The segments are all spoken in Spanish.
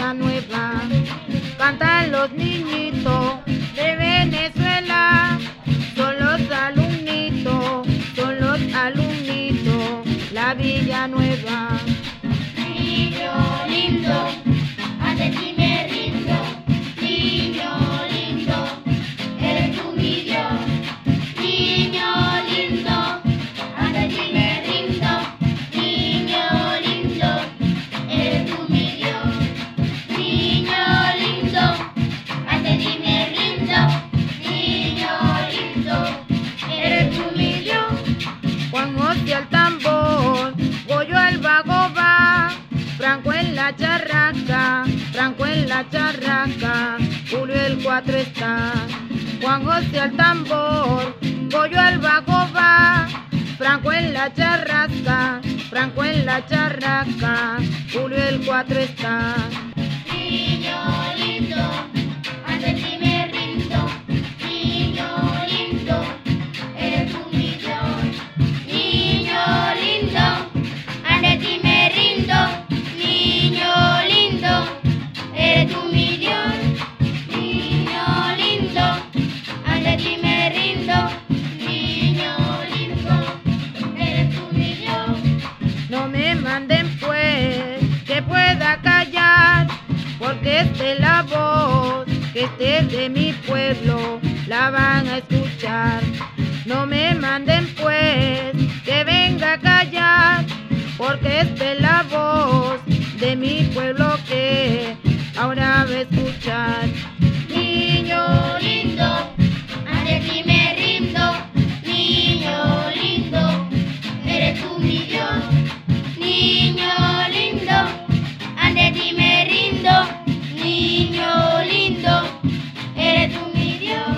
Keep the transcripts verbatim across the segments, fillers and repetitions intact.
Villanueva. Cantan los niñitos de Venezuela, son los alumnitos, son los alumnitos, la Villanueva. Niño lindo, ante ti me rindo, niño lindo, eres tú mi Dios. Niño lindo, ante ti me rindo, niño lindo, eres tú mi Dios. Niño lindo, ante ti me rindo, niño lindo, eres tú mi Dios. Juan José al tambor, Goyo al bajo va, Franco en la charraca, Franco en la charraca, Julio el cuatro está. Juan José al tambor, Goyo al bajo va, Franco en la charraca, Franco en la charraca, Julio el cuatro está. Niño lindo, ante ti me rindo, niño lindo, eres tú mi Dios. Niño lindo, ante ti me rindo, niño lindo, eres tú mi Dios. Niño lindo, ante ti me rindo, niño lindo, eres tú mi Dios. No me manden pues que pueda callar, porque esta es la voz que esté de mi pueblo, la van a escuchar. No me manden pues que venga a callar, porque esta es la voz de mi pueblo que ahora va a escuchar. Niño Lindo, ante ti me rindo, niño lindo, eres tú mi Dios. Niño lindo, ante ti me rindo, niño lindo, eres tú mi Dios.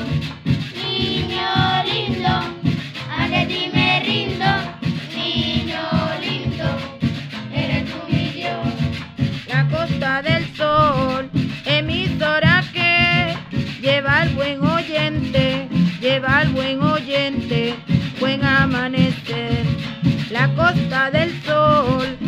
Niño lindo, ante ti me rindo, niño lindo, eres tú mi Dios. la Costa del Sol, emisora que lleva al buen oyente, lleva al buen oyente, buen amanecer. La Costa del Sol,